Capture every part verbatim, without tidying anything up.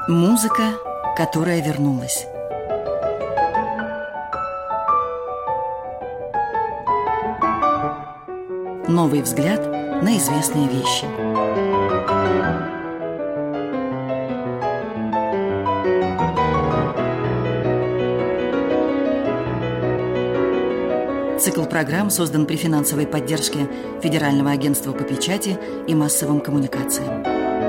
Музыка, которая вернулась. Новый взгляд на известные вещи. Цикл программ создан при финансовой поддержке Федерального агентства по печати и массовым коммуникациям.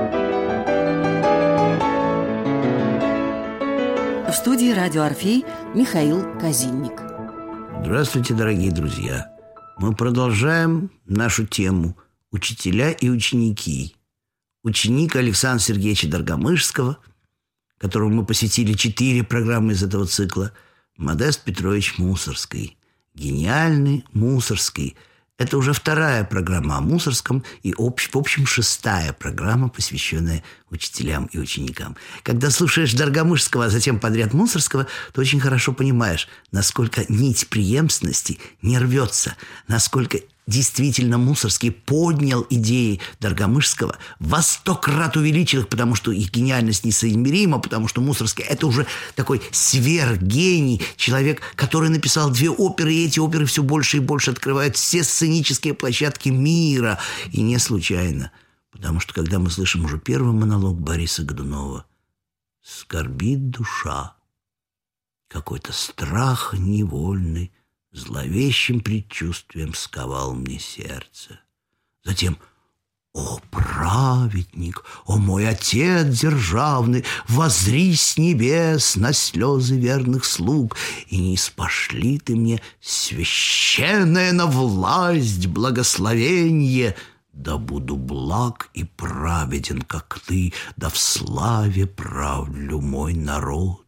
В студии «Радио Орфей» Михаил Казинник. Здравствуйте, дорогие друзья! Мы продолжаем нашу тему «Учителя и ученики». Ученик Александра Сергеевича Доргомышского, которому мы посвятили четыре программы из этого цикла, Модест Петрович Мусорский. Гениальный Мусорский. Это уже вторая программа о Мусорском и, в общем, шестая программа, посвященная учителям и ученикам. Когда слушаешь Доргомышского, а затем подряд Мусорского, то очень хорошо понимаешь, насколько нить преемственности не рвется, насколько действительно Мусорский поднял идеи Доргомышского, во сто крат увеличил их, потому что их гениальность несоизмерима, потому что Мусорский – это уже такой сверхгений, человек, который написал две оперы, и эти оперы все больше и больше открывают все сценические площадки мира. И не случайно, потому что когда мы слышим уже первый монолог Бориса Годунова «Скорбит душа, какой-то страх невольный, зловещим предчувствием сковал мне сердце». Затем «О, праведник, о, мой отец державный, воззри с небес на слезы верных слуг, и не спошли ты мне священное на власть благословенье, да буду благ и праведен, как ты, да в славе правлю мой народ.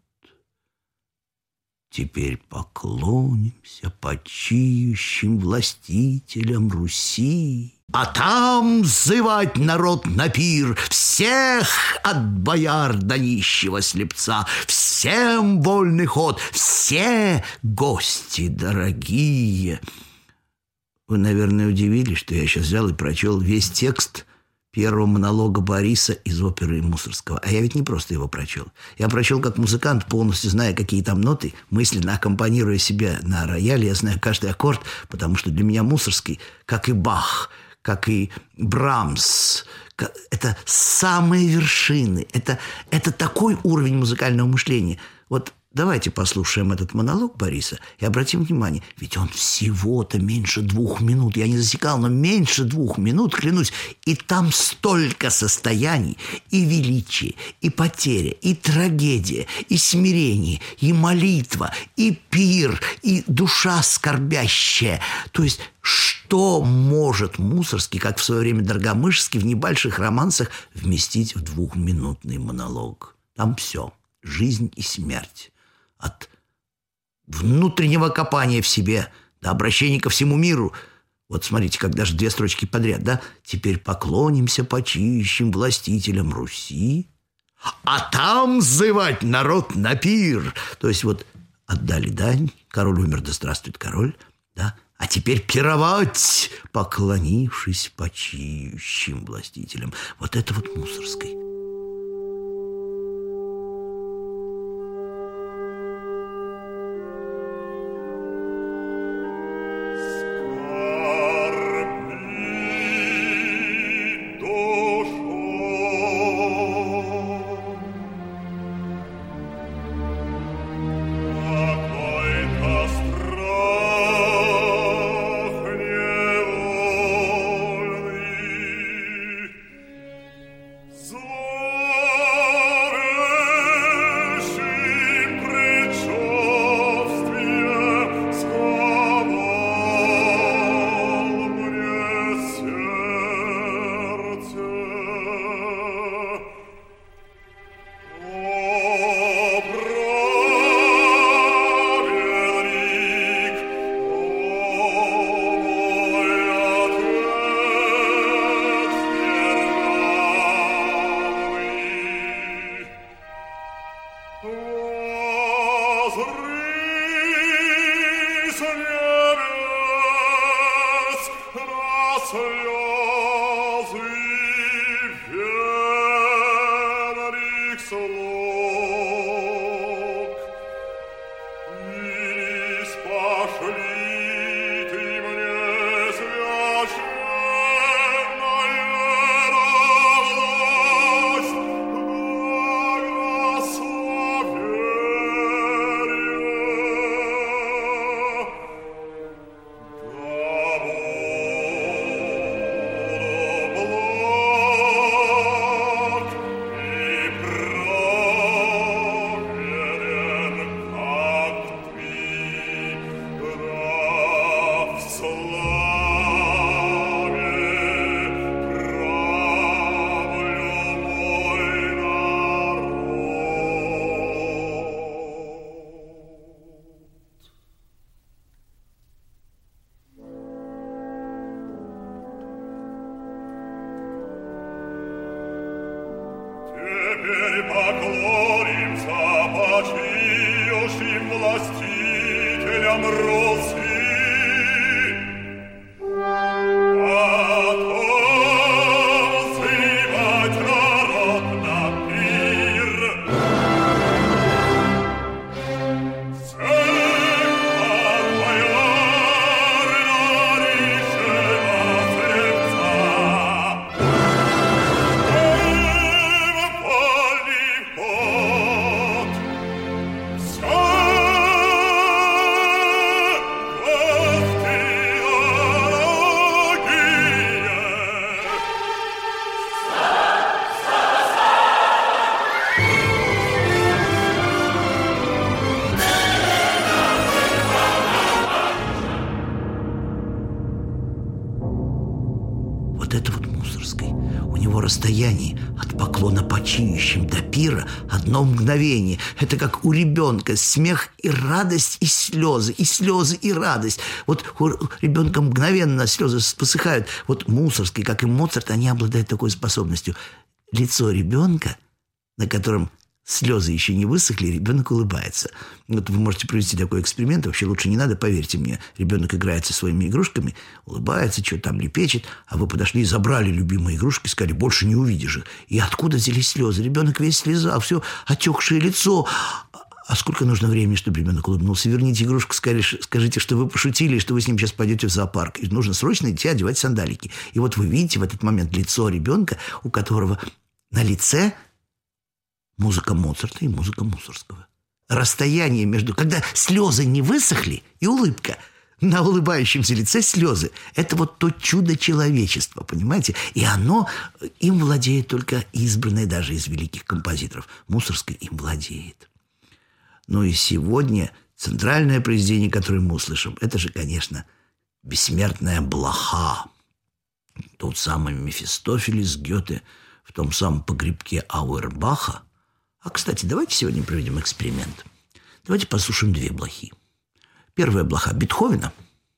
Теперь поклонимся почиющим властителям Руси, а там зывать народ на пир, всех от бояр до нищего слепца, всем вольный ход, все гости дорогие». Вы, наверное, удивились, что я сейчас взял и прочел весь текст первого монолога Бориса из оперы Мусорского. А я ведь не просто его прочел. Я прочел как музыкант, полностью зная, какие там ноты, мысленно аккомпанируя себе на рояле. Я знаю каждый аккорд, потому что для меня Мусорский, как и Бах, как и Брамс, это самые вершины. Это, это такой уровень музыкального мышления. Вот давайте послушаем этот монолог Бориса и обратим внимание, ведь он всего-то меньше двух минут. Я не засекал, но меньше двух минут, клянусь. И там столько состояний, и величие, и потеря, и трагедия, и смирение, и молитва, и пир, и душа скорбящая. То есть что может Мусорский, как в свое время Доргомышский, в небольших романсах вместить в двухминутный монолог? Там все. Жизнь и смерть. От внутреннего копания в себе до обращения ко всему миру. Вот смотрите, как даже две строчки подряд, да? «Теперь поклонимся почиющим властителям Руси, а там зывать народ на пир». То есть вот отдали дань, король умер, да здравствует король, да? А теперь пировать, поклонившись почиющим властителям. Вот это вот Мусорский. слезы Феникс лук. Расстоянии от поклона почиющим до пира одно мгновение. Это как у ребенка смех и радость, и слезы, и слезы, и радость. Вот у ребенка мгновенно слезы посыхают. Вот Мусоргский, как и Моцарт, они обладают такой способностью. Лицо ребенка, на котором слезы еще не высохли, ребенок улыбается. Вот вы можете провести такой эксперимент. Вообще лучше не надо, поверьте мне. Ребенок играет со своими игрушками, улыбается, что-то там лепечет, а вы подошли и забрали любимые игрушки, сказали, больше не увидишь их. И откуда взялись слезы? Ребенок весь слеза, все отекшее лицо. А сколько нужно времени, чтобы ребенок улыбнулся? Верните игрушку, скажите, что вы пошутили, что вы с ним сейчас пойдете в зоопарк. И нужно срочно идти одевать сандалики. И вот вы видите в этот момент лицо ребенка, у которого на лице музыка Моцарта и музыка Мусоргского. Расстояние между... Когда слезы не высохли, и улыбка. На улыбающемся лице слезы. Это вот то чудо человечества, понимаете? И оно... Им владеет только избранное даже из великих композиторов. Мусоргский им владеет. Ну и сегодня центральное произведение, которое мы услышим, это же, конечно, бессмертная блоха. Тот самый Мефистофелис Гёте в том самом погребке Ауэрбаха. А, кстати, давайте сегодня проведем эксперимент. Давайте послушаем две блохи. Первая блоха Бетховена.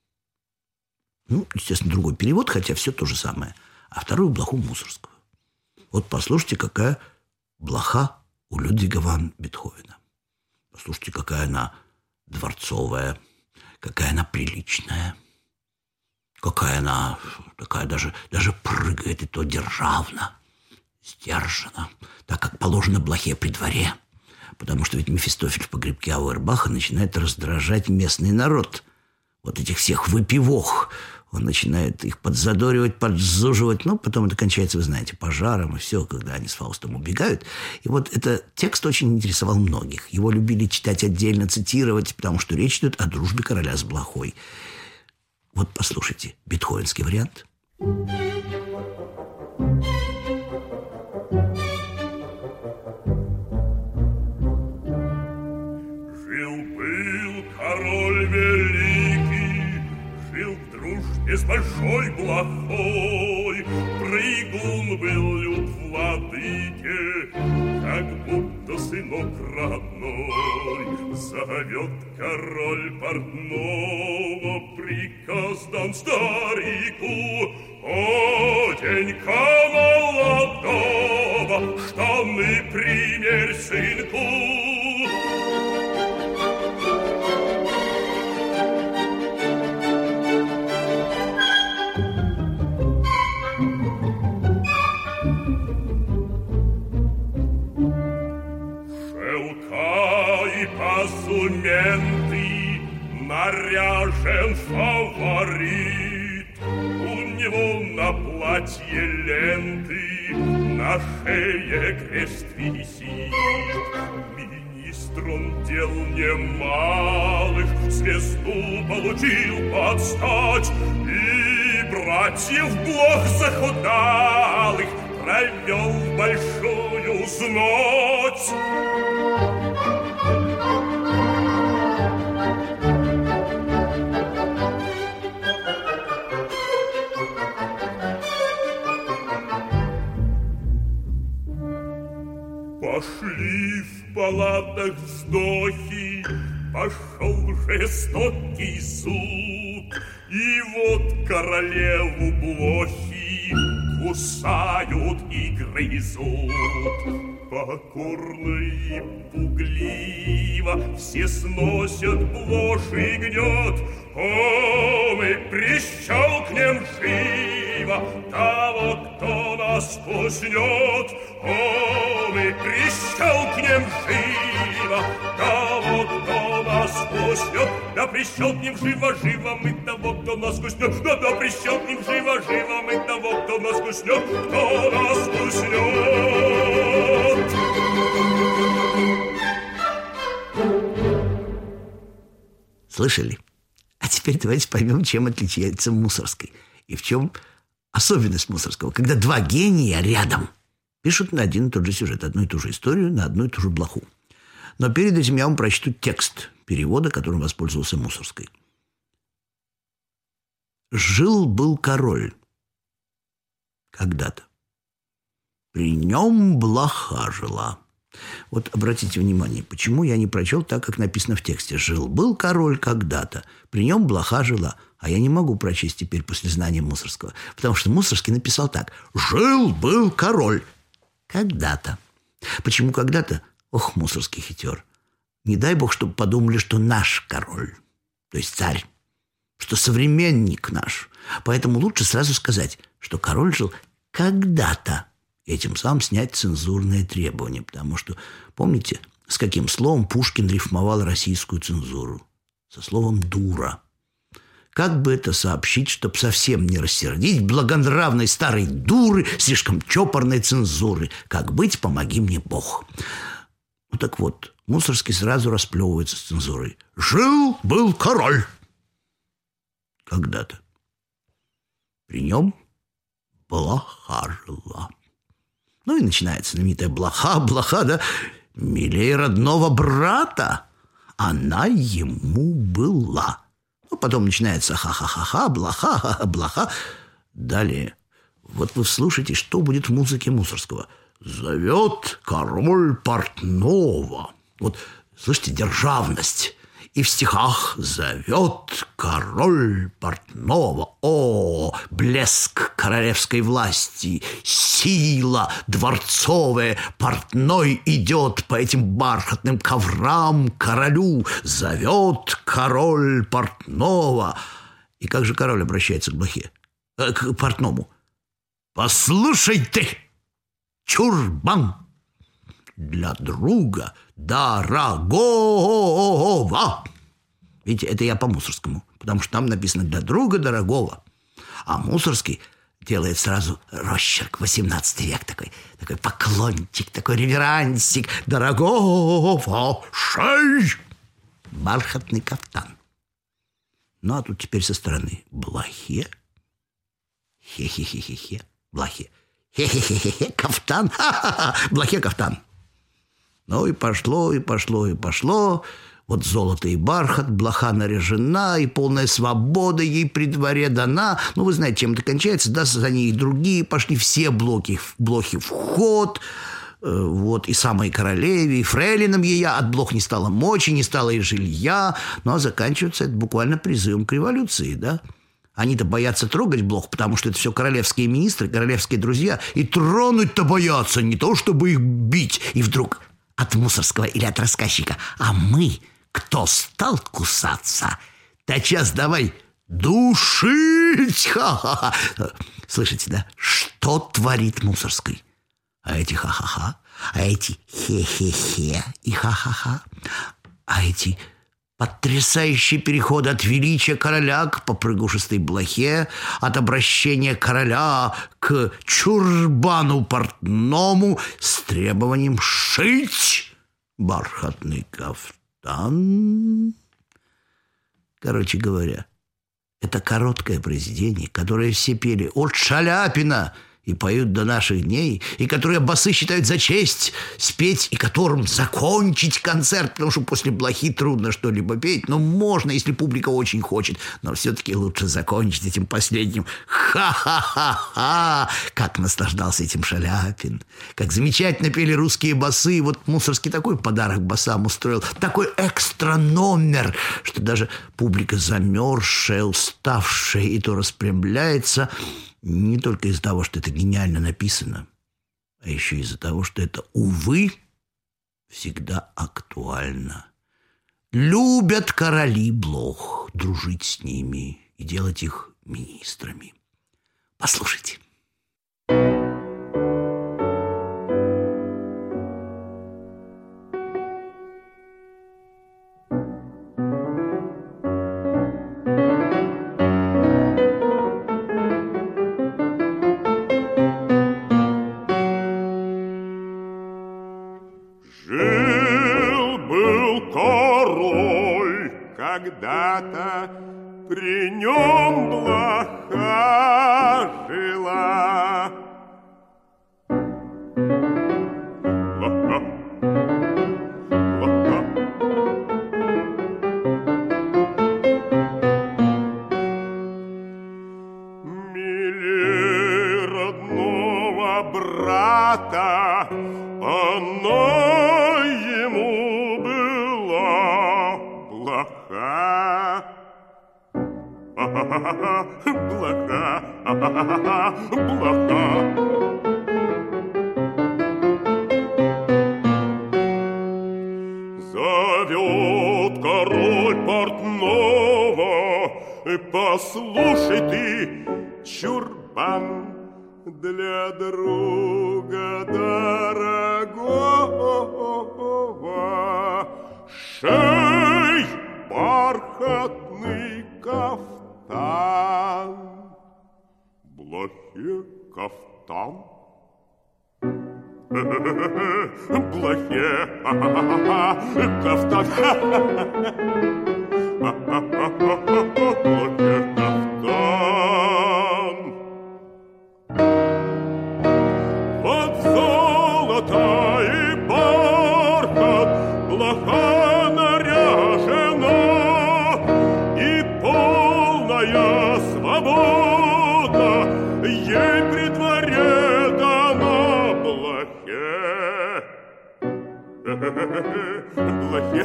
Ну, естественно, другой перевод, хотя все то же самое. А вторую блоху Мусоргского. Вот послушайте, какая блоха у Людвига ван Бетховена. Послушайте, какая она дворцовая, какая она приличная, какая она такая даже, даже прыгает, и то державно, сдержанно, так как положено блохе при дворе. Потому что ведь Мефистофель в погребке Ауэрбаха начинает раздражать местный народ. Вот этих всех выпивох. Он начинает их подзадоривать, подзуживать. Ну, потом это кончается, вы знаете, пожаром и все, когда они с Фаустом убегают. И вот этот текст очень интересовал многих. Его любили читать отдельно, цитировать, потому что речь идет о дружбе короля с блохой. Вот послушайте бетховенский вариант. Жил-был король великий, жил в дружбе с большой блохой. Прыгун был люд владыке, как будто сынок родной. Зовет король портного, приказ дан старику: одень-ка молодого, штаны примерь сынку. Позументы, наряжен фаворит. У него на платье ленты, на шее крест висит. Министр он дел немалых, звезду получил под стать. И братьев Блох захудалых провел в большую знать. Пошли в палатах вздохи, пошел жестокий суд. И вот королеву блохи кусают и грызут. покорно и пугливо все сносят блажь и гнет. О, мы прищелкнем живо того, кто нас спуснет. О, мы прищелкнем живо того, кто нас спуснет. Да прищелкнем живо-живо мы того, кто нас спуснет. Да, да прищелкнем живо-живо мы того, кто нас спуснет. Кто нас спуснет. Слышали? А теперь давайте поймем, чем отличается Мусорский. И в чем особенность Мусорского. Когда два гения рядом пишут на один и тот же сюжет, одну и ту же историю, на одну и ту же блоху. Но перед этим я вам прочту текст перевода, которым воспользовался Мусорский. Жил-был король когда-то. При нем блоха жила. Вот обратите внимание, почему я не прочел так, как написано в тексте. Жил-был король когда-то, при нем блоха жила. А я не могу прочесть теперь после знания Мусорского, потому что Мусорский написал так. Жил-был король когда-то. Почему когда-то? Ох, Мусорский хитер. Не дай бог, чтобы подумали, что наш король, то есть царь, что современник наш. Поэтому лучше сразу сказать, что король жил когда-то. Этим самым снять цензурные требования. Потому что, помните, с каким словом Пушкин рифмовал российскую цензуру? Со словом «дура». Как бы это сообщить, чтобы совсем не рассердить благонравной старой дуры, слишком чопорной цензуры? Как быть, помоги мне Бог. Ну так вот, Мусорский сразу расплевывается с цензурой. Жил-был король когда-то. При нем блоха жила. Ну и начинается знаменитая блоха, блоха, да, милее родного брата, она ему была. Ну, потом начинается ха-ха-ха-ха, блоха, блоха. Далее, вот вы слушайте, что будет в музыке Мусорского. Зовет король портного. Вот, слышите, державность. И в стихах зовет король портного. О, блеск королевской власти, сила дворцовая. Портной идет по этим бархатным коврам королю. Зовет король портного. И как же король обращается к блохе? Э, к портному. Послушай ты, чурбан, для друга дорогого. Видите, это я по Мусорскому, потому что там написано «для друга дорогого». А Мусорский делает сразу росчерк, восемнадцатый век такой, такой поклончик, такой реверансик. Дорогого шей, бархатный кафтан. Ну, а тут теперь со стороны блохе. Хе-хе-хе-хе-хе, блохе. Хе-хе-хе-хе, кафтан, ха-ха-ха, блохе кафтан. Ну и пошло, и пошло, и пошло. Вот золото и бархат, блоха наряжена, и полная свобода ей при дворе дана. Ну, вы знаете, чем это кончается, да, за ней и другие пошли, все блоки, блохи в ход. Вот, и самой королеве, и фрейлинам ея от блох не стало мочи, не стало и жилья. Ну, а заканчивается это буквально призывом к революции, да. Они-то боятся трогать блох, потому что это все королевские министры, королевские друзья. И тронуть-то боятся, не то чтобы их бить. И вдруг от Мусорского или от рассказчика. А мы, кто стал кусаться, тотчас давай душить. Ха-ха-ха. Слышите, да? Что творит Мусорский? А эти ха-ха-ха, а эти хе-хе-хе и ха-ха-ха, а эти потрясающие переходы от величия короля к попрыгушистой блохе, от обращения короля к чурбану портному с требованием шить бархатный кафтан. Короче говоря, это короткое произведение, которое все пели от Шаляпина и поют до наших дней, и которые басы считают за честь спеть, и которым закончить концерт, потому что после блохи трудно что-либо петь, но можно, если публика очень хочет, но все-таки лучше закончить этим последним. Ха-ха-ха-ха! Как наслаждался этим Шаляпин, как замечательно пели русские басы. Вот Мусорский такой подарок басам устроил, такой экстра номер, что даже публика замерзшая, уставшая, и то распрямляется. Не только из-за того, что это гениально написано, а еще из-за того, что это, увы, всегда актуально. Любят короли блох дружить с ними и делать их министрами. Послушайте. Жил-был король, когда-то при нем блоха жила. Блоха, блоха. Милее родного брата она ему была блоха. Блоха, блоха. Зовет король портного: послушай ты, чурбан, для друга дорогого шей бархатный кафтан. Блохе кафтан? Блохе кафтан. Блохе кафтан. Под золото и бархат блоха наряжена, и полная свобода ей при дворе дана. Блохе, блохе,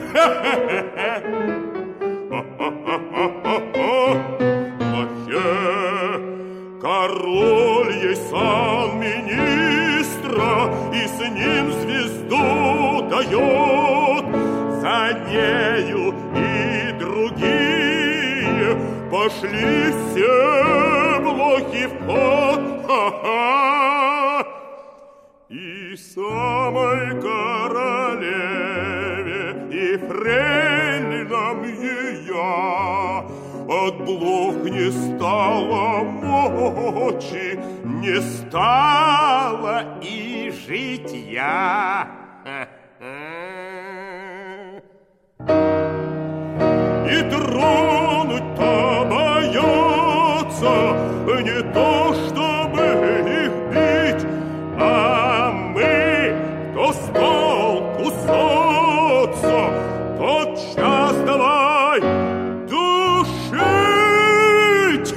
блохе, король ей сан министра и с ним звезду дает. За нею и другие пошли все блохи в ход. Ха-ха! И самой королеве, и фрейлинам ее от блох не стало мочи, не стало и житья. И тронуть-то боятся, не то чтобы их бить, а мы, кто стал кусаться, тотчас давай душить.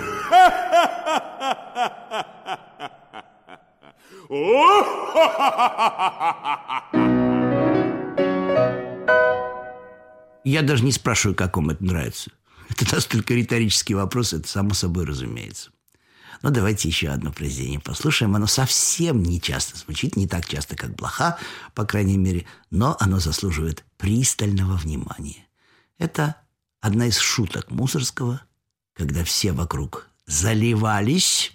Я даже не спрашиваю, как вам это нравится. Это настолько риторический вопрос, это само собой разумеется. Но давайте еще одно произведение послушаем. Оно совсем не часто звучит, не так часто, как блоха, по крайней мере, но оно заслуживает пристального внимания. Это одна из шуток Мусорского, когда все вокруг заливались,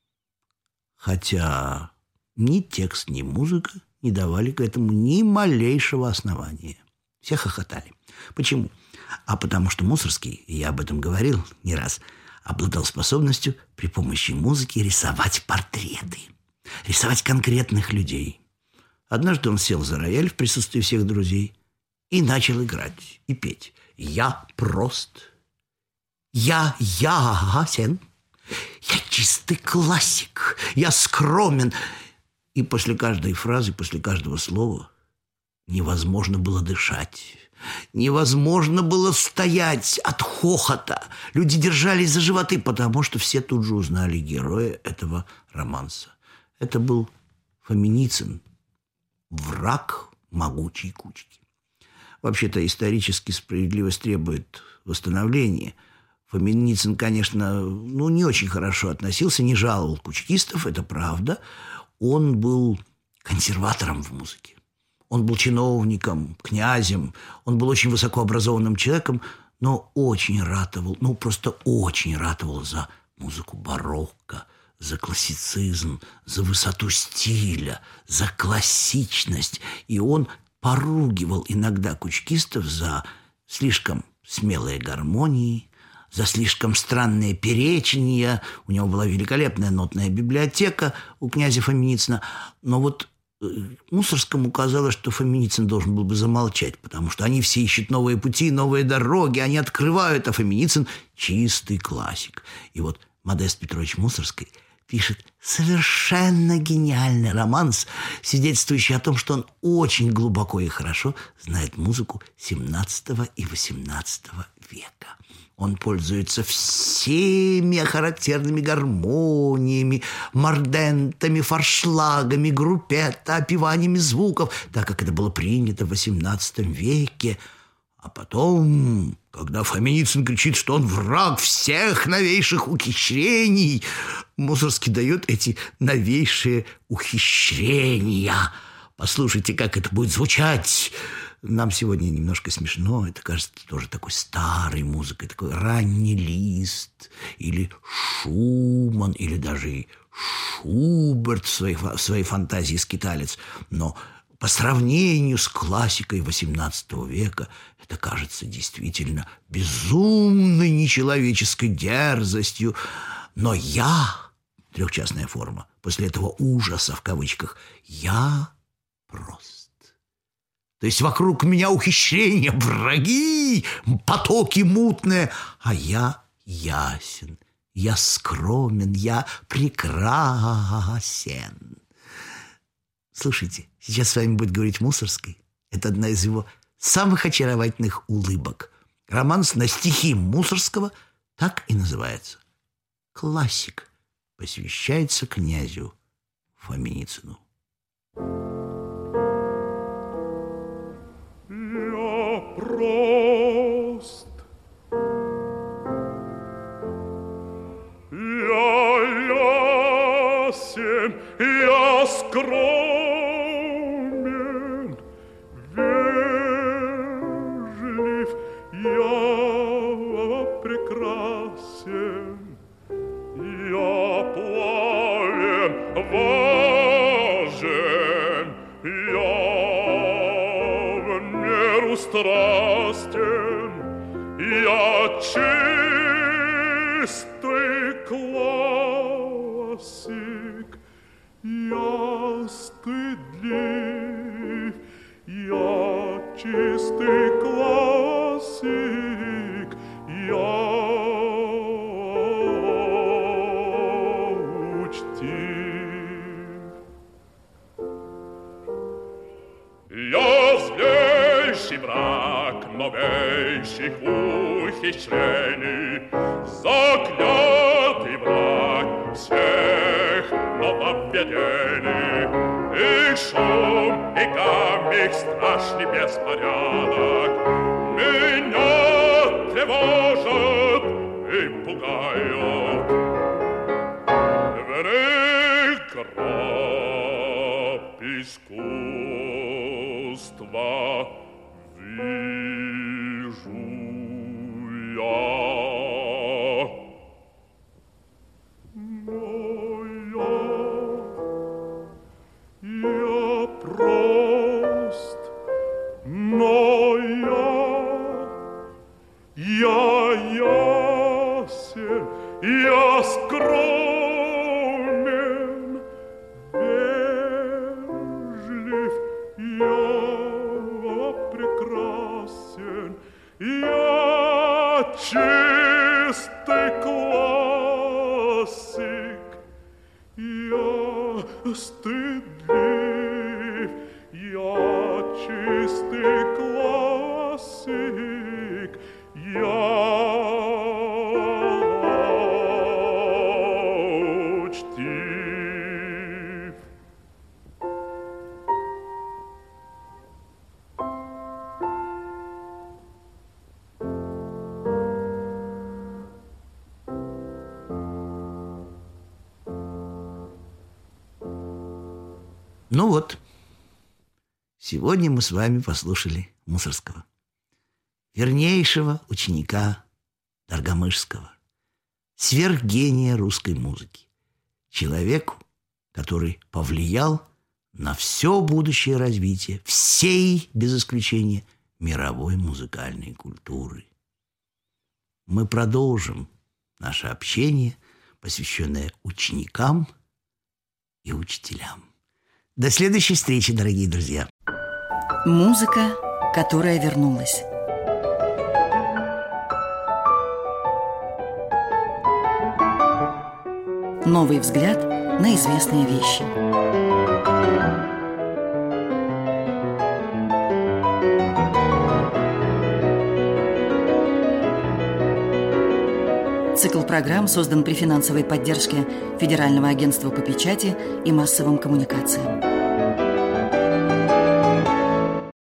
хотя ни текст, ни музыка не давали к этому ни малейшего основания. Все хохотали. Почему? А потому что Мусорский, и я об этом говорил не раз, обладал способностью при помощи музыки рисовать портреты, рисовать конкретных людей. Однажды он сел за рояль в присутствии всех друзей и начал играть и петь. «Я прост, я ясен, я чистый классик, я скромен». И после каждой фразы, после каждого слова невозможно было дышать. Невозможно было стоять от хохота. Люди держались за животы, потому что все тут же узнали героя этого романса. Это был Фоминицын, враг могучей кучки. Вообще-то исторически справедливость требует восстановления. Фоминицын, конечно, ну, не очень хорошо относился, не жаловал кучкистов, это правда. Он был консерватором в музыке. Он был чиновником, князем, он был очень высокообразованным человеком, но очень ратовал, ну просто очень ратовал за музыку барокко, за классицизм, за высоту стиля, за классичность. И он поругивал иногда кучкистов за слишком смелые гармонии, за слишком странные перечения. У него была великолепная нотная библиотека у князя Фоминицына. Но вот Мусоргскому казалось, что Фоминицын должен был бы замолчать, потому что они все ищут новые пути, новые дороги, они открывают, а Фоминицын – чистый классик. И вот Модест Петрович Мусоргский пишет совершенно гениальный романс, свидетельствующий о том, что он очень глубоко и хорошо знает музыку семнадцатого и восемнадцатого века. Он пользуется всеми характерными гармониями, мордентами, форшлагами, группетто, опеваниями звуков, так как это было принято в восемнадцатом веке. А потом, когда Фоминицын кричит, что он враг всех новейших ухищрений, Мусоргский дает эти новейшие ухищрения. Послушайте, как это будет звучать. Нам сегодня немножко смешно. Это кажется тоже такой старой музыкой, такой ранний Лист или Шуман, или даже и Шуберт в своей, в своей фантазии скиталец. Но по сравнению с классикой восемнадцатого века это кажется действительно безумной нечеловеческой дерзостью. Но я, трехчастная форма, после этого ужаса в кавычках, я прост. То есть вокруг меня ухищрения, враги, потоки мутные, а я ясен, я скромен, я прекрасен. Слушайте, сейчас с вами будет говорить Мусоргский. Это одна из его самых очаровательных улыбок. Романс на стихи Мусоргского так и называется. «Классик» посвящается князю Фоминицыну. Прост. Я ясен, я скромен, вежлив, я прекрасен, я плавен, важен, я страстен, я чистый классик, я стыдлив, я чистый классик, я учтив. Я злейший враг новейших ухищрений, заклятый враг всех нововведений. Их шум, и гам, их страшный беспорядок меня тревожат и пугают. В них гроб искусства вижу я. Но я, я прост, но я, я ясен, я скромен, вежлив, я прекрасен, я чистый классик, я стыдлив, я чистый классик, я учтив. Ну вот, сегодня мы с вами послушали Мусорского, вернейшего ученика Даргомышского, сверхгения русской музыки, человеку, который повлиял на все будущее развитие всей, без исключения, мировой музыкальной культуры. Мы продолжим наше общение, посвященное ученикам и учителям. До следующей встречи, дорогие друзья. Музыка, которая вернулась. Новый взгляд на известные вещи. Цикл программ создан при финансовой поддержке Федерального агентства по печати и массовым коммуникациям.